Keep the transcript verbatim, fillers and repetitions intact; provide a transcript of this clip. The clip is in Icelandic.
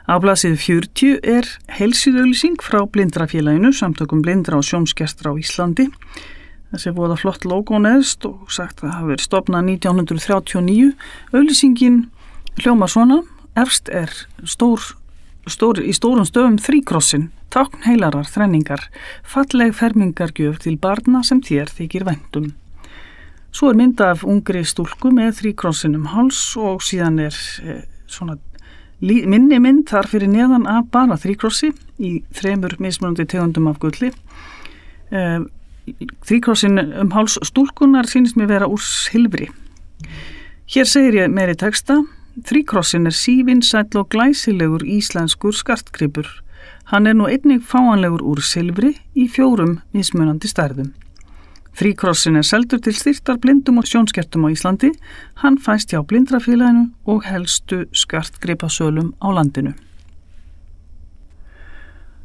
Á blaðsíðu fjörutíu er heilsíðuauglýsing frá Blindrafélaginu, samtökum blindra og sjónskertra á Íslandi. Þessi voða flott logo neðst og sagt að það hafi verið stofnað nítján hundruð þrjátíu og níu. Auglýsingin hljómar svona: efst er stór, stór, í stórum stöfum þríkrossin, tákn heilarar þrenningar, falleg fermingargjöf til barna sem þér þykir væntum. Svo er mynd af ungri stúlku með þríkrossin um háls og síðan er eh, svona minni mynd þar fyrir neðan af bara þríkrossi í þremur mismunandi tegundum af gulli. Eh, Þríkrossin um háls stúlkunar sýnist mér vera úr silfri. Hér segir ég meiri texta: þríkrossin er sívinsæll og glæsilegur íslenskur skartgripur. Hann er nú einnig fáanlegur úr silfri í fjórum mismunandi stærðum. Þríkrossin er seldur til styrktar blindum og sjónskertum á Íslandi. Hann fæst hjá Blindrafélaginu og helstu skartgripasölum á landinu.